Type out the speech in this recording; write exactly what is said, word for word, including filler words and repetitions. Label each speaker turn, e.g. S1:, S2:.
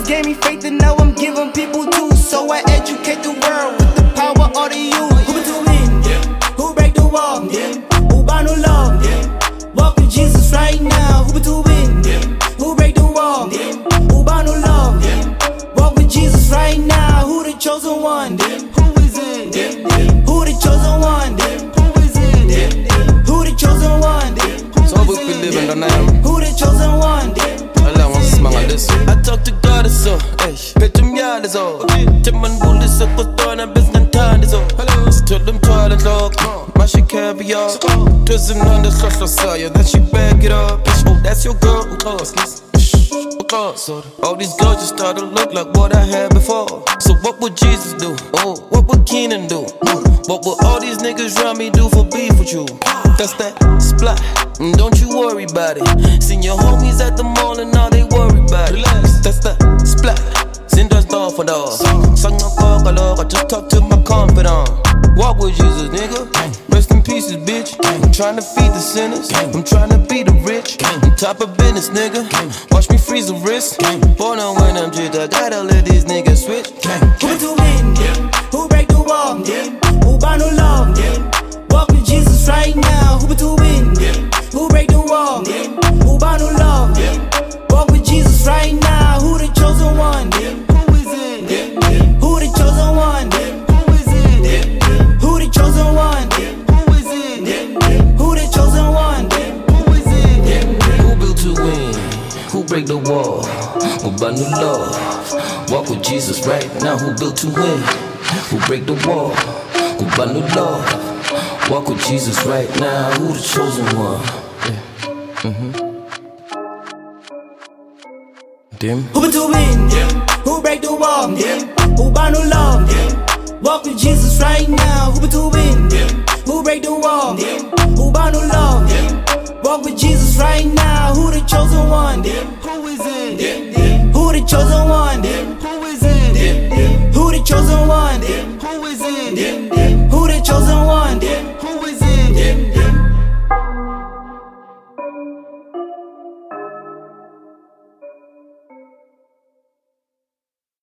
S1: Jesus gave me faith and now I'm giving people too. So I educate the world with the power of the youth. Who been to win? Who break the wall? Who buy no love? Walk with Jesus right now. Who been to win? Who break the wall? Who buy no love? Walk with Jesus right now. Who the chosen one? Who is it? Who the chosen one? Who is it? Who the chosen one?
S2: So we be living on them.
S1: Who the chosen one?
S2: I talk to God so, pitch him yard is all. Timon bully so put on a business time is all. Still them toilet lock, my shit caviar. Twisting on the social side, then she back it up. Oh, that's your girl, who calls all these girls just start to look like what I had before. So what would Jesus do? Oh, what would Keenan do? What would all these niggas around me do for beef with you? That's that splat, don't you worry about it. Seen your homies at the mall and now they worry about it. That's that splat, sin does door for door. Sang no cock I just talk to my confidant. Walk with Jesus, nigga. Rest in pieces, bitch. I'm trying to feed the sinners. I'm trying to be the rich. I'm top of business, nigga. Watch me freeze the wrist. Born on when I'm jit, I gotta let these niggas switch.
S1: Who to win? Who break the wall? Who buy no love? Walk with Jesus right now. Who to win? Who break the wall? Who buy no love? Walk with Jesus right now. Who the chosen one? Who is it? Who the chosen one? Who is it? Who the chosen one? Who is it? Who the chosen one? Who is it?
S2: Who built to win? Who break the wall? Who buy new love? Walk with Jesus right now. Who built to win? Who break the wall? Who buy new love? Walk with Jesus right now. Who the chosen one? Yeah. Mm-hmm. Dim.
S1: Who been to win? Who break the wall? Who buy no love? Walk with Jesus right now. Who been to win? Who break the wall? Who buy no love? Walk with Jesus right now. Who the chosen one? Who is it? Who the chosen one? Who is it? Who the chosen one? Who is it? Who the chosen one?